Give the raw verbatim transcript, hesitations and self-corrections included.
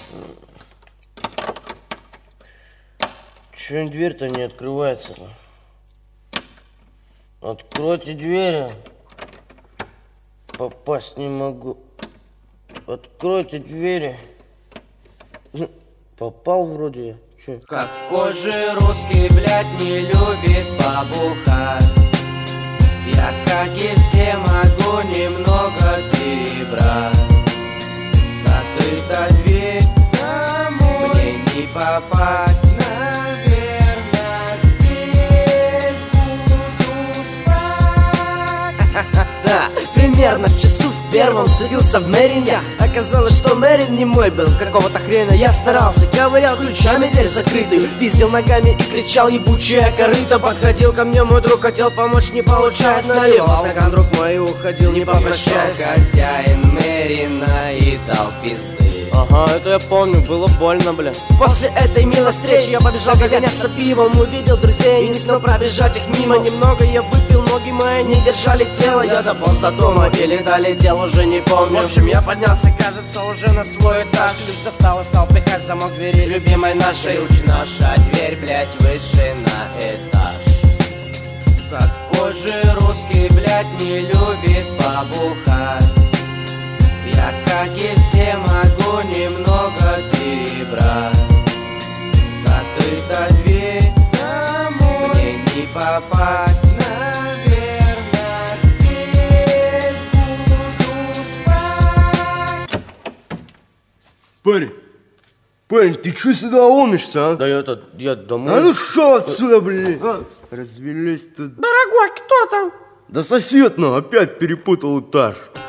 Чё дверь-то не открывается-то? Откройте двери. Попасть не могу. Откройте двери. Попал вроде я. Чё? Какой же русский, блядь, не любит побухать? Я, как и все, могу немного перебрать. Закрыта дверь, мне не попасть. Наверное, здесь буду спать. Да, примерно в часу в первом садился в Мэрин я. Оказалось, что Мэрин не мой был, какого-то хрена я старался. Ковырял ключами дверь закрытую, пиздил ногами и кричал ебучая корыто. Подходил ко мне мой друг, хотел помочь, не получаясь. Наливал стакан, друг мой, и уходил, не попрощаясь. Хозяин Мэрина и дал пизды. Ага, это я помню, было больно, бля. После этой милой встречи я побежал гоняться пивом. Увидел друзей и не смел пробежать их мимо. Немного я выпил, ноги мои не держали тело. Я дополз до дома или долетел, уже не помню. В общем, я поднялся, кажется, уже на свой этаж. Ключ достал и стал пихать замок двери любимой нашей. Ключ наша дверь, блять, выше на этаж. Какой же русский, блять, не любит побухать? Я, как и все, могу немного перебрать. Закрыта дверь, мне не попасть. Наверное, здесь буду спать. Парень, парень, ты чё сюда ломишься, а? Да я это, я домой. А ну шо отсюда, блин? А, развелись тут. Дорогой, кто там? Да сосед, ну, опять перепутал этаж.